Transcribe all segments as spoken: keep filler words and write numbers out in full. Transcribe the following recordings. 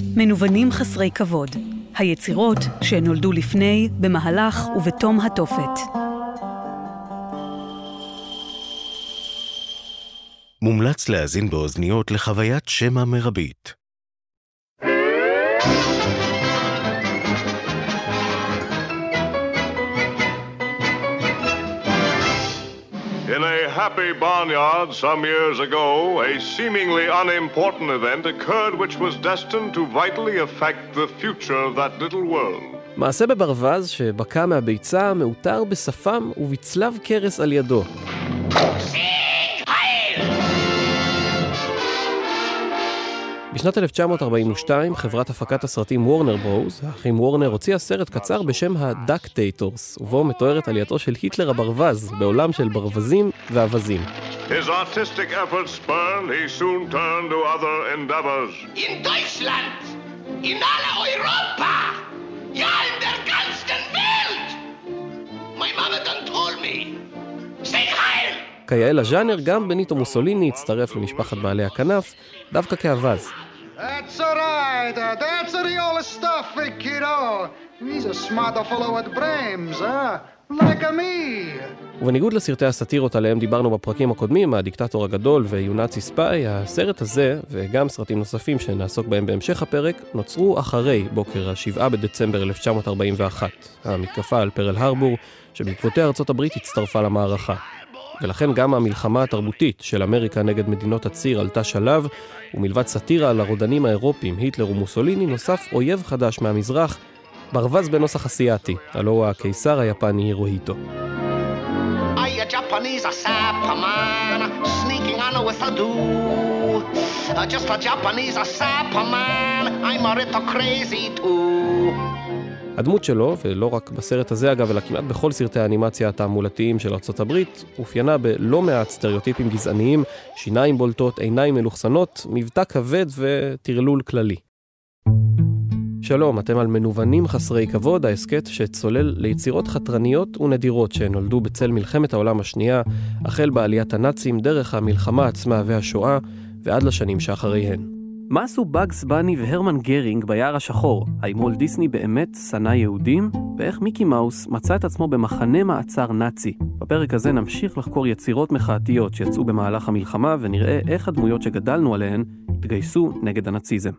מנוונים חסרי כבוד. היצירות שנולדו לפני, במהלך ובתום התופת. מומלץ להאזין באוזניות לחוויית שמע מרבית. In a happy barnyard some years ago, a seemingly unimportant event occurred which was destined to vitally affect the future of that little world. מעשה בברווז שבקע מהביצה מאותר בשפם ובצלב קרס על ידו. בשנת אלף תשע מאות ארבעים ושתיים, חברת הפקת הסרטים וורנר ברוז, האחים וורנר, הוציאה סרט קצר בשם הדקטייטורס, ובו מתוארת עלייתו של היטלר הברווז, בעולם של ברווזים ואבזים. His artistic efforts spurned, he soon turned to other endeavors. In Deutschland, in alle Europa, ja in der ganzen Welt. My mother done told me. Say heil! כיאה לז'אנר, גם בניטו מוסוליני הצטרף למשפחת בעלי הכנף, דווקא כאבז. That's all right, that's the real stuff, kiddo. He's a smart fellow with brains, huh? Like me. ובניגוד לסרטי הסאטירות עליהם דיברנו בפרקים הקודמים, הדיקטטור הגדול ויונאצי ספיי, הסרט הזה, וגם סרטים נוספים שנעסוק בהם בהמשך הפרק, נוצרו אחרי בוקר השבעה בדצמבר אלף תשע מאות ארבעים ואחת, המתקפה על פרל הרבור, שבעקבותיה ארצות הברית הצטרפה למערכה. ולכן גם המלחמה התרבותית של אמריקה נגד מדינות הציר עלתה שלב, ומלבד סאטירה על הרודנים האירופיים, היטלר ומוסוליני, נוסף אויב חדש מהמזרח, ברווז בנוסח אסיאתי, הלא הוא הקיסר היפני הירוהיטו. I a Japanese a sapperman, sneaking on with a do. Just a Japanese a sapperman, I'm a little crazy too. הדמות שלו, ולא רק בסרט הזה אגב, אלא כמעט בכל סרטי האנימציה התעמולתיים של ארצות הברית, אופיינה בלא מעט סטריאוטיפים גזעניים, שיניים בולטות, עיניים מלוכסנות, מבטא כבד וטרלול כללי. שלום, אתם על מנוונים חסרי כבוד, העסקת שצולל ליצירות חתרניות ונדירות שנולדו בצל מלחמת העולם השנייה, החל בעליית הנאצים דרך המלחמה עצמה והשואה, ועד לשנים שאחריהן. מה עשו בגס בני והרמן גרינג ביער השחור? האם וולט דיסני באמת שנא יהודים? ואיך מיקי מאוס מצא את עצמו במחנה מעצר נאצי? בפרק הזה נמשיך לחקור יצירות מחאתיות שיצאו במהלך המלחמה, ונראה איך הדמויות שגדלנו עליהן התגייסו נגד הנאציזם.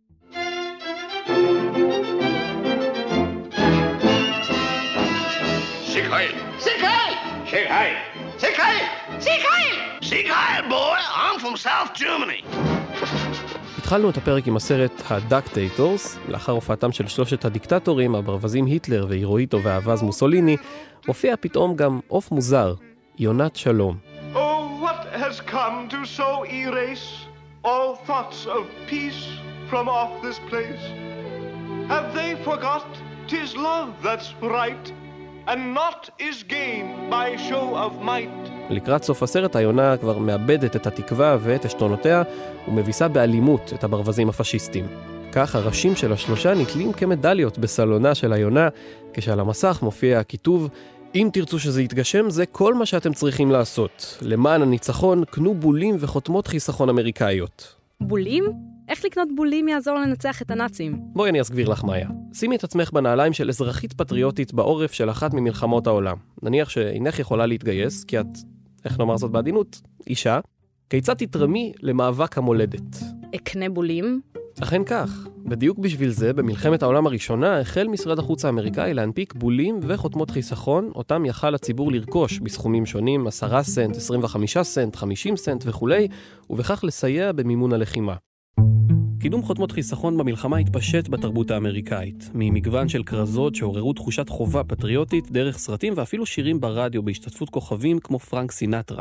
Sieg Heil! Sieg Heil! Sieg Heil! Sieg Heil! Sieg Heil! Sieg Heil, boy! I'm from South Germany. התחלנו את הפרק עם הסרט הדקטייטורס. לאחר הופעתם של שלושת הדיקטטורים, הברווזים היטלר והירוהיטו והאבז מוסוליני, מופיע פתאום גם עוף מוזר, יונת שלום. Oh, what has come to so erase all thoughts of peace from off this place? Have they forgot 'tis love that's right, and not is gain by show of might? לקראת סוף הסרט, היונה כבר מאבדת את התקווה ואת השתונותיה, ומביסה באלימות את הברווזים הפשיסטים. כך הראשים של השלושה נתלים כמדליות בסלונה של היונה, כשעל המסך מופיע הכיתוב, אם תרצו שזה יתגשם, זה כל מה שאתם צריכים לעשות. למען הניצחון, קנו בולים וחותמות חיסכון אמריקאיות. בולים? איך לקנות בולים יעזור לנצח את הנאצים? בואי אני אסגביר לך מאיה. שימי את עצמך בנעליים של אזרחית פטריוטית בעורף של אחת ממלחמות העולם. נניח שאינך יכולה להתגייס, כי את, איך נאמר זאת בעדינות, אישה. כיצד תתרמי למאבק המולדת? אקנה בולים? אכן כך. בדיוק בשביל זה, במלחמת העולם הראשונה, החל משרד החוץ האמריקאי להנפיק בולים וחותמות חיסכון, אותם יכל הציבור לרכוש בסכומים שונים, עשרה סנט, עשרים וחמישה סנט, חמישים סנט וכו', ובכך לסייע במימון הלחימה. קידום חותמות חיסכון במלחמה התפשט בתרבות האמריקאית, ממגוון של קרזות שעוררו תחושת חובה פטריוטית דרך סרטים ואפילו שירים ברדיו בהשתתפות כוכבים כמו פרנק סינטרה.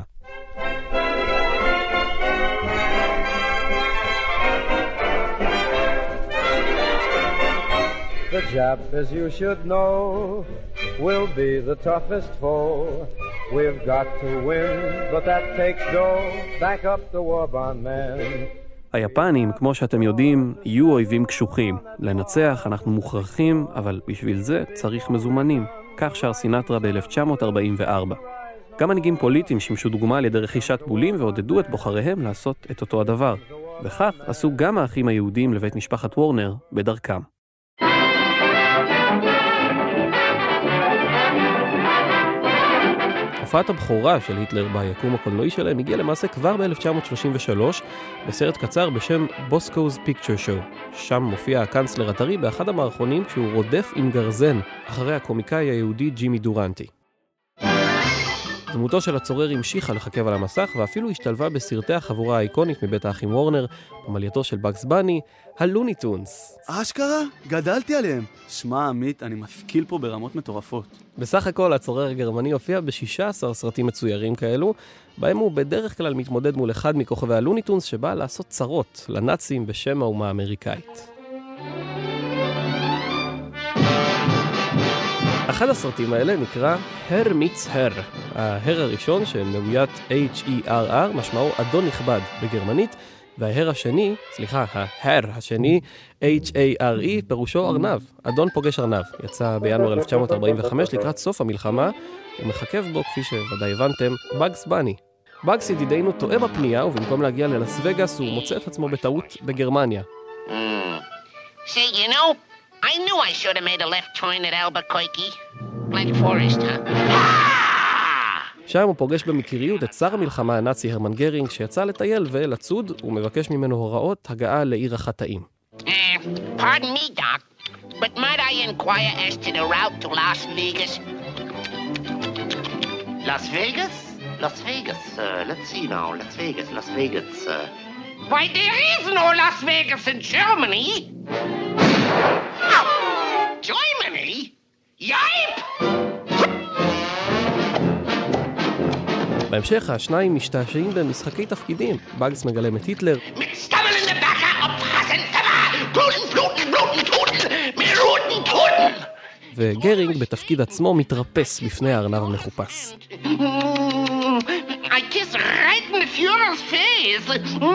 The Jap, as you should know, will be the toughest foe. We've got to win, but that takes dough. Back up the war bond man. היפנים, כמו שאתם יודעים, יהיו אויבים קשוחים. לנצח אנחנו מוכרחים, אבל בשביל זה צריך מזומנים. כך שר סינטרה ב-אלף תשע מאות ארבעים וארבע. גם מנהיגים פוליטיים שימשו דוגמה על ידי רכישת בולים ועודדו את בוחריהם לעשות את אותו הדבר. וכך עשו גם האחים היהודים לבית משפחת וורנר בדרכם. הופעת הבכורה של היטלר ביקום הקולנועי שלהם הגיעה למעשה כבר ב-אלף תשע מאות שלושים ושלוש בסרט קצר בשם בוסקו's Picture Show. שם מופיע הקנצלר הטרי באחד המערכונים כשהוא רודף עם גרזן אחרי הקומיקאי היהודי ג'ימי דורנטי. דמותו של הצורר המשיכה לחכב על המסך ואפילו השתלבה בסרטי החבורה האיקונית מבית האחים וורנר, פמלייתו של בגס בני, הלוני טונס. אשכרה? גדלתי עליהם. שמע עמית, אני מפקיל פה ברמות מטורפות. בסך הכל הצורר הגרמני הופיע ב-שישה עשר סרטים מצוירים כאלו, בהם הוא בדרך כלל מתמודד מול אחד מכוכבי הלוני טונס שבא לעשות צרות לנאצים בשם האומה האמריקאית. אחד הסרטים האלה נקרא הר מיץ הר. ההר הראשון שמאוית H E R R משמעו אדון נכבד בגרמנית, וההר השני, סליחה, ההר השני H A R E פירושו ארנב, אדון פוגש ארנב. יצא בינואר אלף תשע מאות ארבעים וחמש לקראת סוף המלחמה, ומחכב בו, כפי שוודאי הבנתם, בגס בני. בגס ידידנו טועה בפנייה, ובמקום להגיע ללס וגאס הוא מוצא את עצמו בטעות בגרמניה. Mm. Say, you know, I knew I should have made a left turn at Albuquerque. Black Forest, huh? שם הוא פוגש במקריות את שר המלחמה הנאצי הרמן גרינג שיצא לטייל ולצוד, ומבקש ממנו הוראות הגעה לעיר החטאים. Uh, pardon me, Doc, but might I inquire as to the route to Las Vegas? Las Vegas? Las Vegas, uh, let's see now, Las Vegas, Las Vegas, uh... Why, there is no Las Vegas in Germany! Germany? Yipe! בהמשך השניים משתעשעים במשחקי תפקידים. בגס מגלם את היטלר וגרינג בתפקיד עצמו מתרפס בפני הארנב המחופש. I kiss right in the Führer's face.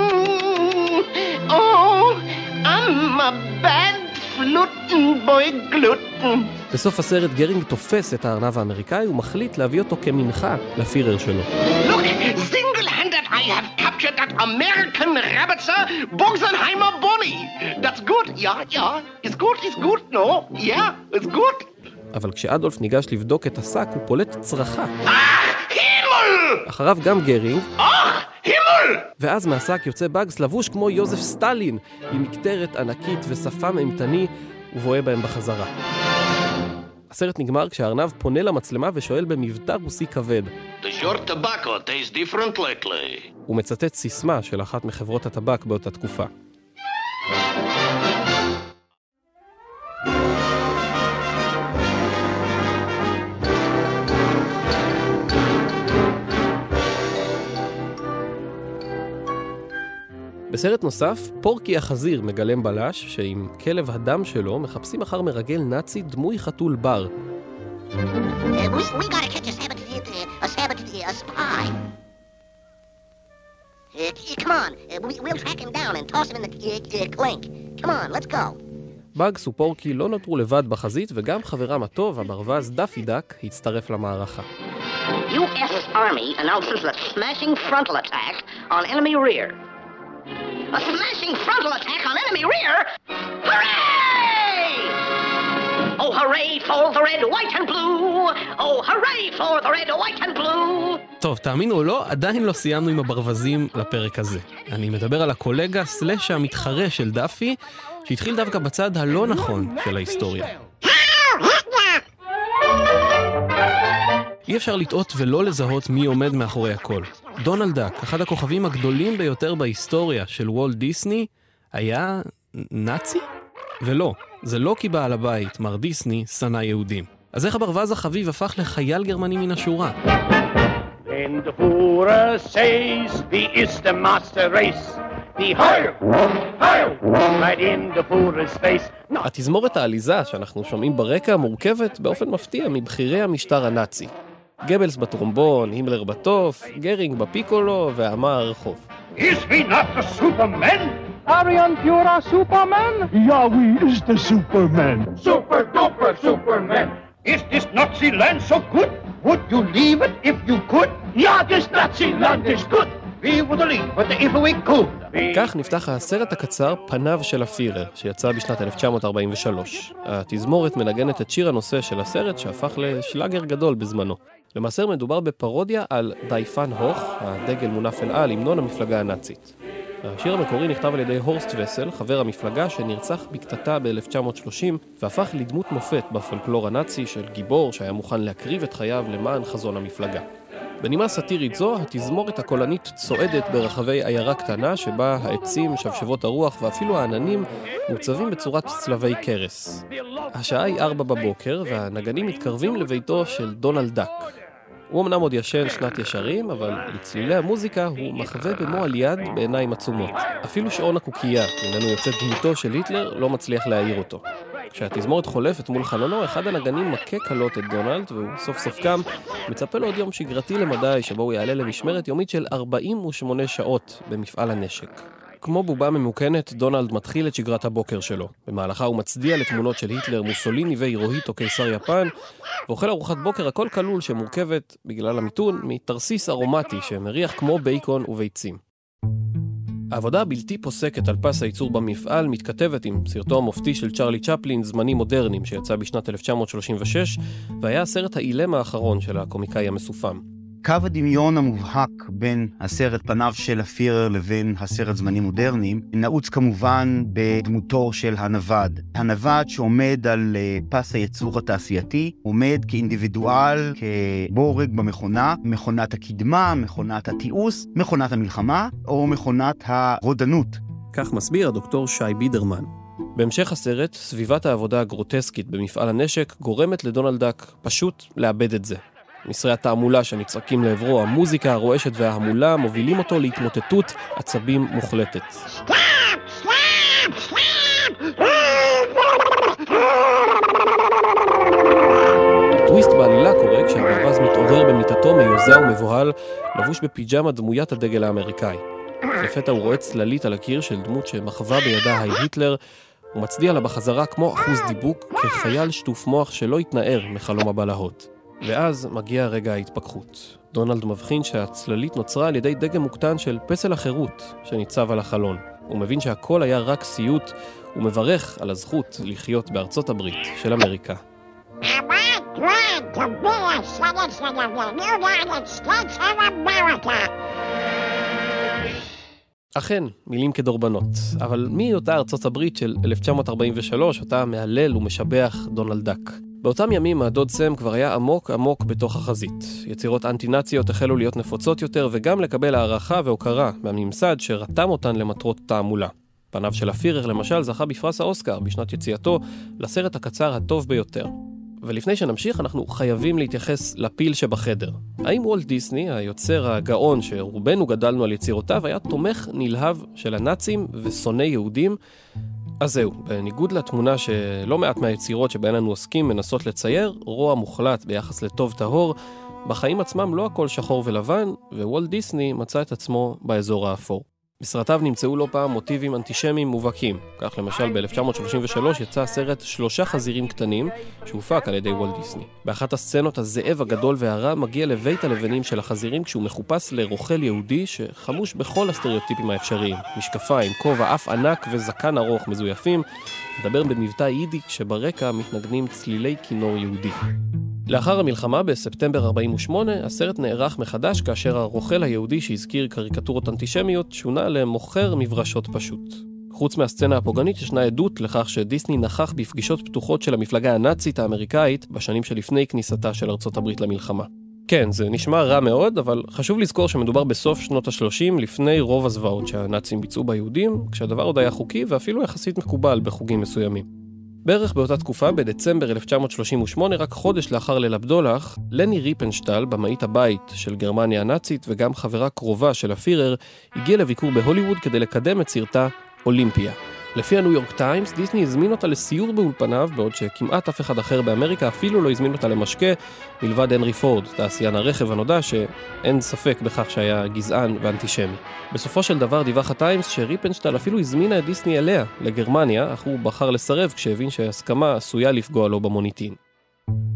Oh, I'm a bad fluten boy gluten. בסוף הסרט גרינג תופס את הארנב האמריקאי ומחליט להביא אותו כמנחה לפירר שלו. Look, single-handed I have captured that American rabbitser Boxenheimer Bonnie. That's good, yeah, yeah. It's good, it's good, no? Yeah, it's good. אבל כשאדולף ניגש לבדוק את השק הוא פולט צרחה. אך, הימל! אחריו גם גרינג. אך, הימל! ואז מהשק יוצא בגס לבוש כמו יוזף סטלין, עם מקטרת ענקית ושפם אימתני ובואה בהם בחזרה. הסרט נגמר כשהארנב פונה למצלמה ושואל במבטא רוסי כבד. Does your tobacco taste different lately? הוא מצטט סיסמה של אחת מחברות הטבק באותה תקופה. בסרט נוסף, פורקי החזיר מגלם בלש שעם כלב הדם שלו מחפשים אחר מרגל נאצי דמוי חתול בר. We, we gotta catch a saboteur, a saboteur, a spy. Uh, come on, uh, we, we'll track him down and toss him in the uh, uh, clink. Come on, let's go. בגס ופורקי לא נותרו לבד בחזית, וגם חברם הטוב, הברווז דאפי דק, הצטרף למערכה. U S Army announces a smashing frontal attack on enemy rear. A smashing frontal attack on enemy rear? Hooray! Oh, hooray for the red, white and blue! Oh, hooray for the red, white and blue! טוב, תאמינו או לא, עדיין לא סיימנו עם הברווזים לפרק הזה. אני מדבר על הקולגה סלש המתחרה של דאפי, שהתחיל דווקא בצד הלא נכון של ההיסטוריה. אי אפשר לטעות ולא לזהות מי עומד מאחורי הכל. דונלד דאק, אחד הכוכבים הגדולים ביותר בהיסטוריה של וולט דיסני, היה נאצי? ולא, זה לא כי בעל הבית, מר דיסני, שנא יהודים. אז איך הברווז החביב הפך לחייל גרמני מן השורה? Wenn der Führer says, wie ist der Master Race? Die Heil, Heil, right in der Führer's face. התזמורת העליזה שאנחנו שומעים ברקע מורכבת באופן מפתיע מבחירי המשטר הנאצי. גבלס בטרומבון, הימלר בטוף, גרינג בפיקולו והאמה הרחוב. Is we not the Superman? Arian Führer Superman? Ja, we is the Superman. Super duper Superman. Is this Nazi land so good? Would you leave it if you could? Ja, this Nazi land is good. We would leave it if we could. כך נפתח הסרט הקצר פניו של הפירר, שיצא בשנת אלף תשע מאות ארבעים ושלוש. התזמורת מנגנת את שיר הנושא של הסרט שהפך לשלאגר גדול בזמנו. למעשה מדובר בפרודיה על די פן הוך, הדגל מונף אל על, המנון המפלגה הנאצית. השיר המקורי נכתב על ידי הורסט וסל, חבר המפלגה שנרצח בקטטה ב-אלף תשע מאות שלושים, והפך לדמות מופת בפולקלור הנאצי של גיבור שהיה מוכן להקריב את חייו למען חזון המפלגה. בנימה סאטירית זו, התזמורת הקולנית צועדת ברחבי עיירה קטנה שבה העצים, שבשבות הרוח ואפילו העננים מוצבים בצורת צלבי קרס. השעה היא ארבע בבוקר והנגנים מתקרבים לביתו של דונלד דאק. הוא אמנם עוד ישן שנת ישרים, אבל לצלילי המוזיקה הוא מחווה במו על יד בעיניים עצומות. אפילו שעון הקוקייה, ממנו יוצאת דמותו של היטלר, לא מצליח להעיר אותו. כשהתזמורת חולפת מול חלונו, אחד הנגנים מכה קלות את דונלד, והוא סוף סוף קם, מצפה לו עוד יום שגרתי למדי, שבו הוא יעלה למשמרת יומית של ארבעים ושמונה שעות במפעל הנשק. כמו בובה ממוקנת, דונלד מתחיל את שגרת הבוקר שלו. במהלכה הוא מצדיע לתמונות של היטלר, מוסוליני והירוהיטו קיסר יפן, ואוכל ארוחת בוקר הכל כלול שמורכבת, בגלל המיתון, מתרסיס ארומטי שמריח כמו בייקון וביצים. העבודה הבלתי פוסקת על פס הייצור במפעל מתכתבת עם סרטו המופתי של צ'רלי צ'פלין, זמנים מודרניים, שיצא בשנת אלף תשע מאות שלושים ושש, והיה הסרט האילם האחרון של הקומיקאי המסופם. קו הדמיון המובהק בין הסרט פניו של הפירר לבין הסרט זמנים מודרניים נעוץ כמובן בדמותו של הנווד. הנווד שעומד על פס הייצור התעשייתי, עומד כאינדיבידואל, כבורג במכונה, מכונת הקדמה, מכונת התיעוש, מכונת המלחמה או מכונת הרודנות. כך מסביר הדוקטור שי בידרמן. בהמשך הסרט, סביבת העבודה הגרוטסקית במפעל הנשק גורמת לדונלד דאק פשוט לאבד את זה. מסרי התעמולה שנצרקים לעברו, המוזיקה הרועשת וההמולה מובילים אותו להתמוטטות עצבים מוחלטת. סטאפ! סטאפ! סטאפ! הטוויסט בעלילה קורה כשהברווז מתעורר במיטתו מיוזע ומבוהל, לבוש בפיג'מה דמוית הדגל האמריקאי. לפתע הוא רואה צללית על הקיר של דמות שמחווה בידה היי היטלר, הוא מצדיע לה בחזרה כמו אחוז דיבוק, כחייל שטוף מוח שלא התנער מחלום הבלהות. ואז מגיע רגע ההתפכחות. דונלד מבחין שהצללית נוצרה על ידי דגם מוקטן של פסל החירות שניצב על החלון. הוא מבין שהכל היה רק סיוט, ומברך על הזכות לחיות בארצות הברית של אמריקה. אכן, מילים כדורבנות. אבל מי אותה ארצות הברית של אלף תשע מאות ארבעים ושלוש, אותה מהלל ומשבח דונלד דאק? באותם ימים הדוד סם כבר היה עמוק עמוק בתוך החזית. יצירות אנטי-נאציות החלו להיות נפוצות יותר וגם לקבל הערכה והוקרה מהממסד שרתם אותן למטרות תעמולה. פניו של הפירר למשל זכה בפרס האוסקר בשנת יציאתו לסרט הקצר הטוב ביותר. ולפני שנמשיך אנחנו חייבים להתייחס לפיל שבחדר. האם וולט דיסני, היוצר הגאון שרובנו גדלנו על יצירותיו, היה תומך נלהב של הנאצים ושונא יהודים? אז זהו, בניגוד לתמונה שלא מעט מהיצירות שבהן אנו עוסקים מנסות לצייר, רוע מוחלט ביחס לטוב טהור, בחיים עצמם לא הכל שחור ולבן, ווולט דיסני מצא את עצמו באזור האפור. בסרטיו נמצאו לא פעם מוטיבים אנטישמיים מובהקים. כך למשל ב-אלף תשע מאות שלושים ושלוש יצא הסרט שלושה חזירים קטנים שהופק על ידי וולט דיסני. באחת הסצנות הזאב הגדול והרע מגיע לבית הלבנים של החזירים כשהוא מחופש לרוכל יהודי שחמוש בכל הסטריאוטיפים האפשריים. משקפיים, כובע, אף ענק וזקן ארוך מזויפים. מדבר במבטא יידי שברקע מתנגנים צלילי כינור יהודי. לאחר המלחמה בספטמבר ארבעים ושמונה, הסרט נערך מחדש כאשר הרוכל היהודי שהזכיר קריקטורות אנטישמיות שונה למוכר מברשות פשוט. חוץ מהסצנה הפוגענית ישנה עדות לכך שדיסני נכח בפגישות פתוחות של המפלגה הנאצית האמריקאית בשנים שלפני כניסתה של ארצות הברית למלחמה. כן, זה נשמע רע מאוד, אבל חשוב לזכור שמדובר בסוף שנות ה-שלושים לפני רוב הזוועות שהנאצים ביצעו ביהודים, כשהדבר עוד היה חוקי ואפילו יחסית מקובל בחוגים מסוימים. בערך באותה תקופה, בדצמבר אלף תשע מאות שלושים ושמונה, רק חודש לאחר ליל הבדולח, לני ריפנשטל, במאית הבית של גרמניה הנאצית וגם חברה קרובה של הפירר, הגיע לביקור בהוליווד כדי לקדם את סרטה אולימפיה. לפי הניו יורק טיימס, דיסני הזמין אותה לסיור באולפניו, בעוד שכמעט אף אחד אחר באמריקה אפילו לא הזמין אותה למשקה, מלבד הנרי פורד, תעשיין הרכב הנודע, שאין ספק בכך שהיה גזען ואנטישמי. בסופו של דבר דיווח הטיימס שריפנשטל אפילו הזמינה את דיסני אליה לגרמניה, אך הוא בחר לסרב כשהבין שהסכמה עשויה לפגוע לו במוניטין.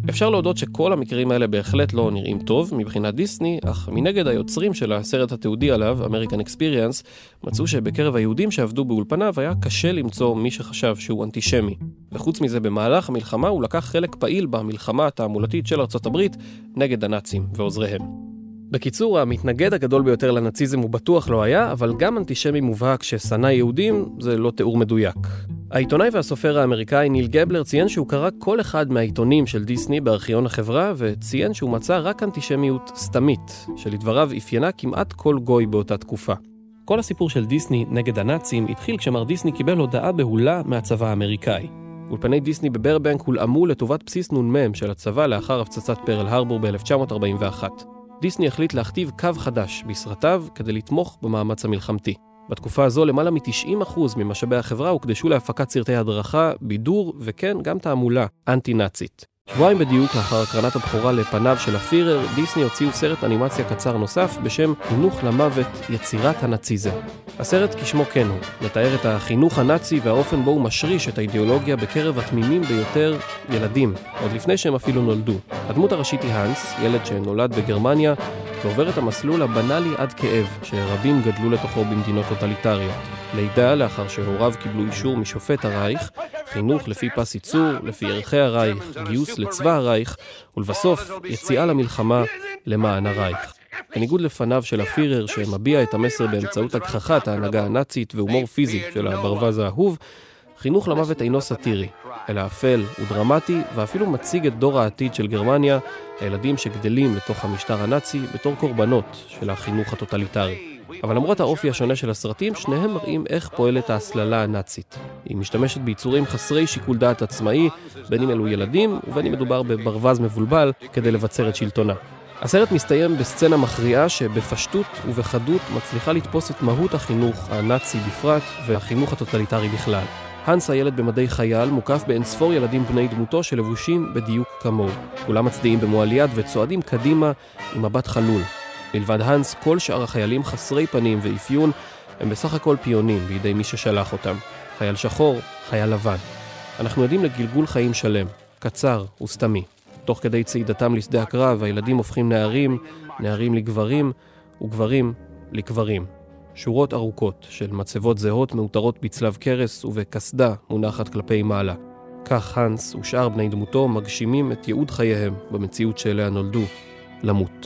אפשר להודות שכל המקרים האלה בהחלט לא נראים טוב מבחינת דיסני, אך מנגד היוצרים של הסרט התיעודי עליו, American Experience, מצאו שבקרב היהודים שעבדו באולפניו היה קשה למצוא מי שחשב שהוא אנטישמי. וחוץ מזה, במהלך המלחמה הוא לקח חלק פעיל במלחמה התעמולתית של ארצות הברית נגד הנאצים ועוזריהם. בקיצור, המתנגד הגדול ביותר לנאציזם הוא בטוח לא היה, אבל גם אנטישמי מובהק ששנא יהודים זה לא תיאור מדויק. העיתונאי והסופר האמריקאי ניל גבלר ציין שהוא קרא כל אחד מהעיתונים של דיסני בארכיון החברה, וציין שהוא מצא רק אנטישמיות סתמית, שלדבריו אפיינה כמעט כל גוי באותה תקופה. כל הסיפור של דיסני נגד הנאצים התחיל כשמר דיסני קיבל הודעה בהולה מהצבא האמריקאי. אולפני דיסני בברבנק הולאמו לטובת בסיס נ"מ של הצבא לאחר הפצצת פרל הרבור ב-אלף תשע מאות ארבעים ואחת. דיסני החליט להכתיב קו חדש בסרטיו כדי לתמוך במאמץ המלחמתי. בתקופה הזו למעלה מ-תשעים אחוז ממשאבי החברה הוקדשו להפקת סרטי הדרכה, בידור וכן גם תעמולה אנטי-נאצית. שבועיים בדיוק לאחר הקרנת הבכורה לפניו של הפירר, דיסני הוציאו סרט אנימציה קצר נוסף בשם חינוך למוות, יצירת הנאציזם. הסרט כשמו כן הוא, מתאר את החינוך הנאצי והאופן בו הוא משריש את האידיאולוגיה בקרב התמימים ביותר ילדים, עוד לפני שהם אפילו נולדו. הדמות הראשית היא הנס, ילד שנולד בגרמניה, ועובר את המסלול הבנאלי עד כאב, שרבים גדלו לתוכו במדינות טוטליטריות. לידה לאחר שהוריו קיבלו אישור משופט הרייך, חינוך לפי פס ייצור, לפי ערכי הרייך, גיוס לצבא הרייך, ולבסוף יציאה למלחמה למען הרייך. בניגוד לפניו של הפירר שמביע את המסר באמצעות הגחכת ההנהגה הנאצית והומור פיזי של הברווז האהוב, חינוך למוות אינו סאטירי, אלא אפל ודרמטי, ואפילו מציג את דור העתיד של גרמניה, הילדים שגדלים לתוך המשטר הנאצי בתור קורבנות של החינוך הטוטליטרי. אבל למרות האופי השונה של הסרטים, שניהם מראים איך פועלת ההסללה הנאצית. היא משתמשת ביצורים חסרי שיקול דעת עצמאי, בין אם אלו ילדים ובין אם מדובר בברווז מבולבל, כדי לבצר את שלטונה. הסרט מסתיים בסצנה מכריעה שבפשטות ובחדות מצליחה לתפוס את מהות החינוך הנאצי בפרט והחינוך הטוטליטרי בכלל. הנס הילד במדי חייל מוקף באינספור ילדים בני דמותו שלבושים בדיוק כמוהו. כולם מצדיעים במועל יד וצועדים קדימה עם מבט חלול. מלבד הנס, כל שאר החיילים חסרי פנים ואפיון הם בסך הכל פיונים בידי מי ששלח אותם. חייל שחור, חייל לבן. אנחנו יודעים לגלגול חיים שלם, קצר וסתמי. תוך כדי צעידתם לשדה הקרב, הילדים הופכים נערים, נערים לגברים וגברים לקברים. שורות ארוכות של מצבות זהות מאותרות בצלב קרס ובקסדה מונחת כלפי מעלה. כך הנס ושאר בני דמותו מגשימים את ייעוד חייהם במציאות שאליה נולדו, למות.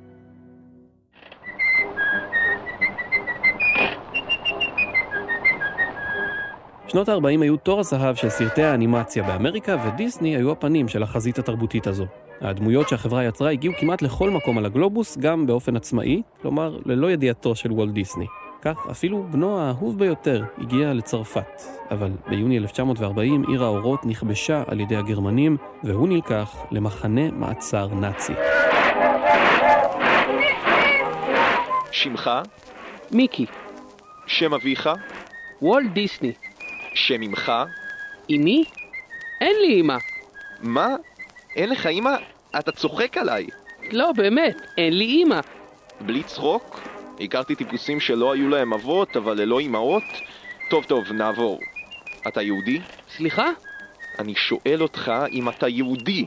שנות ה-ארבעים היו תור הזהב של סרטי האנימציה באמריקה, ודיסני היו הפנים של החזית התרבותית הזו. הדמויות שהחברה יצרה הגיעו כמעט לכל מקום על הגלובוס, גם באופן עצמאי, כלומר ללא ידיעתו של וולט דיסני. כך אפילו בנו האהוב ביותר הגיע לצרפת. אבל ביוני אלף תשע מאות וארבעים עיר האורות נכבשה על ידי הגרמנים, והוא נלקח למחנה מעצר נאצי. שמך? מיקי. שם אביך? וולט דיסני. שם אמך? אמי? אין לי אמא. מה? אין לך אמא? אתה צוחק עליי. לא, באמת, אין לי אמא. בלי צחוק? הכרתי טיפוסים שלא היו להם אבות, אבל ללא אמאות? טוב, טוב, נעבור. אתה יהודי? סליחה? אני שואל אותך אם אתה יהודי.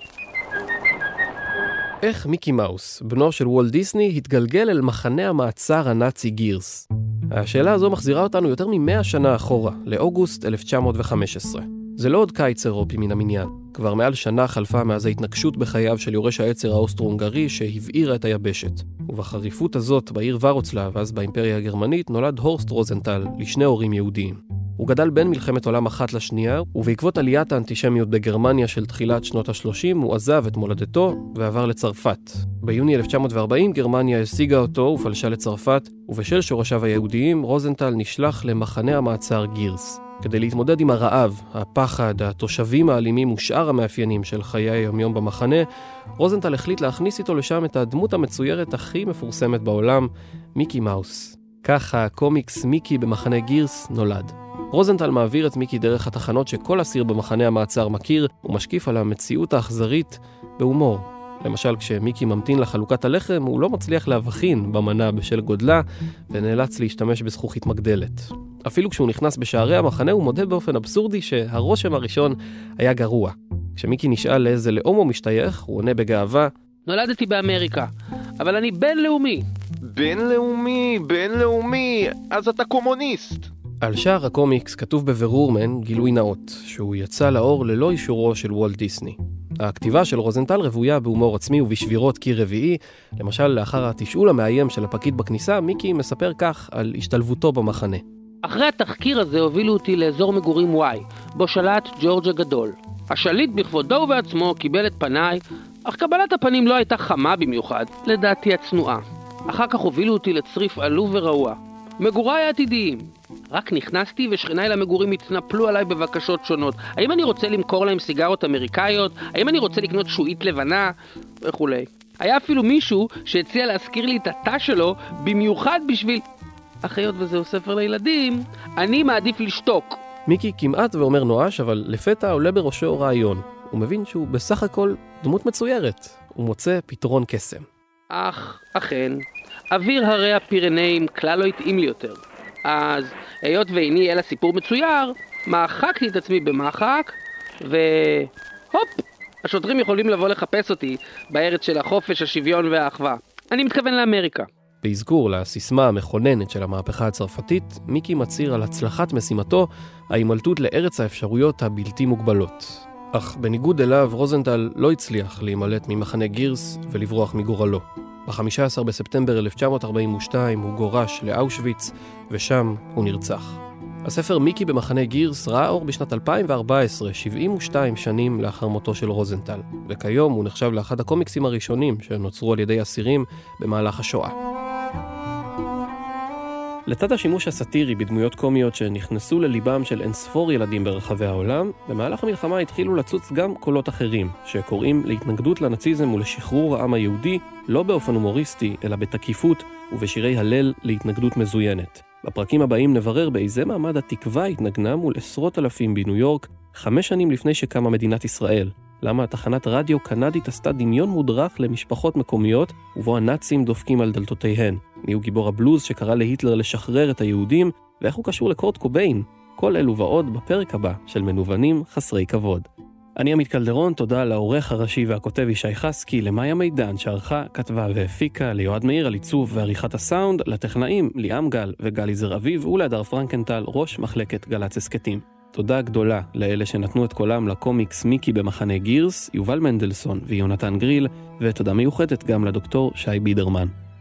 איך מיקי מאוס, בנו של וולט דיסני, התגלגל אל מחנה המעצר הנאצי גירס? השאלה הזו מחזירה אותנו יותר ממאה שנה אחורה, לאוגוסט אלף תשע מאות וחמש עשרה. זה לא עוד קיץ אירופי מן המניין. כבר מעל שנה חלפה מאז ההתנגשות בחייו של יורש העצר האוסטרו-הונגרי שהבעירה את היבשת. ובחריפות הזאת, בעיר ורוצלב, אז באימפריה הגרמנית, נולד הורסט רוזנטל לשני הורים יהודיים. הוא גדל בין מלחמת עולם אחת לשנייה, ובעקבות עליית האנטישמיות בגרמניה של תחילת שנות ה-שלושים, הוא עזב את מולדתו ועבר לצרפת. ביוני אלף תשע מאות וארבעים גרמניה השיגה אותו ופלשה לצרפת, ובשל שורשיו היהודיים, רוזנטל נשלח למחנה המעצר גירס. כדי להתמודד עם הרעב, הפחד, התושבים האלימים ושאר המאפיינים של חיי היומיום במחנה, רוזנטל החליט להכניס איתו לשם את הדמות המצוירת הכי מפורסמת בעולם, מיקי מאוס. כך הקומיקס מיקי במחנה גירס נולד. רוזנטל מעביר את מיקי דרך התחנות שכל אסיר במחנה המעצר מכיר, ומשקיף על המציאות האכזרית בהומור. למשל, כשמיקי ממתין לחלוקת הלחם, הוא לא מצליח להבחין במנה בשל גודלה, ונאלץ להשתמש בזכוכית מגדלת. אפילו כשהוא נכנס בשערי המחנה הוא מודה באופן אבסורדי שהרושם הראשון היה גרוע. כשמיקי נשאל לאיזה לאום הוא משתייך, הוא עונה בגאווה, נולדתי באמריקה, אבל אני בינלאומי. בינלאומי, בינלאומי, אז אתה קומוניסט. על שער הקומיקס כתוב בבירור מן גילוי נאות, שהוא יצא לאור ללא אישורו של וולט דיסני. הכתיבה של רוזנטל רבויה בהומור עצמי ובשבירות קיר רביעי. למשל, לאחר התשאול המאיים של הפקיד בכניסה, מיקי מספר כך על השתלבותו במחנה. אחרי התחקיר הזה הובילו אותי לאזור מגורים וואי, בו שלט ג'ורג' הגדול. השליט בכבודו ובעצמו קיבל את פניי, אך קבלת הפנים לא הייתה חמה במיוחד, לדעתי הצנועה. אחר כך הובילו אותי לצריף עלוב ורעוע. מגוריי העתידיים. רק נכנסתי ושכניי למגורים התנפלו עליי בבקשות שונות. האם אני רוצה למכור להם סיגרות אמריקאיות? האם אני רוצה לקנות שועית לבנה? וכולי. היה אפילו מישהו שהציע להזכיר לי את התא שלו במיוחד בשביל... אחיות וזהו ספר לילדים, אני מעדיף לשתוק. מיקי כמעט ואומר נואש, אבל לפתע עולה בראשו רעיון. הוא מבין שהוא בסך הכל דמות מצוירת. הוא מוצא פתרון קסם. אך, אכן, אוויר הרי הפירנאים כלל לא התאים לי יותר. אז, היות ואיני אל הסיפור מצויר, מחקתי את עצמי במחק, והופ, השוטרים יכולים לבוא לחפש אותי בארץ של החופש, השוויון והאחווה. אני מתכוון לאמריקה. בהזכור לסיסמה המכוננת של המהפכה הצרפתית, מיקי מצהיר על הצלחת משימתו, ההימלטות לארץ האפשרויות הבלתי מוגבלות. אך בניגוד אליו, רוזנטל לא הצליח להימלט ממחנה גירס ולברוח מגורלו. ב-חמישה עשר בספטמבר אלף תשע מאות ארבעים ושתיים הוא גורש לאושוויץ, ושם הוא נרצח. הספר מיקי במחנה גירס ראה אור בשנת אלפיים וארבע עשרה, שבעים ושתיים שנים לאחר מותו של רוזנטל, וכיום הוא נחשב לאחד הקומיקסים הראשונים שנוצרו על ידי אסירים במהלך השואה. לצד השימוש הסאטירי בדמויות קומיות שנכנסו לליבם של אינספור ילדים ברחבי העולם, במהלך המלחמה התחילו לצוץ גם קולות אחרים, שקוראים להתנגדות לנאציזם ולשחרור העם היהודי, לא באופן הומוריסטי, אלא בתקיפות ובשירי הלל להתנגדות מזוינת. בפרקים הבאים נברר באיזה מעמד התקווה התנגנה מול עשרות אלפים בניו יורק, חמש שנים לפני שקמה מדינת ישראל. למה תחנת רדיו קנדית עשתה דמיון מודרך למשפחות מקומיות, ובו הנאצים דופקים על דלתותיהן. מיהו גיבור הבלוז שקרא להיטלר לשחרר את היהודים, ואיך הוא קשור לקורט קוביין. כל אלו ועוד בפרק הבא של מנוונים חסרי כבוד. אני עמית קלדרון, תודה לעורך הראשי והכותב ישי חסקי, למאיה מידן שערכה, כתבה והפיקה, ליועד מאיר על עיצוב ועריכת הסאונד, לטכנאים ליאם גל וגלי זר אביב, ולהדר פרנקנטל, ראש מחלקת גל"צ הסקטים. תודה גדולה לאלה שנתנו את קולם לקומיקס מיקי במחנה גירס, יובל מנדלסון ויונתן גריל, ותודה מיוחדת גם לדוקטור שי בידרמן.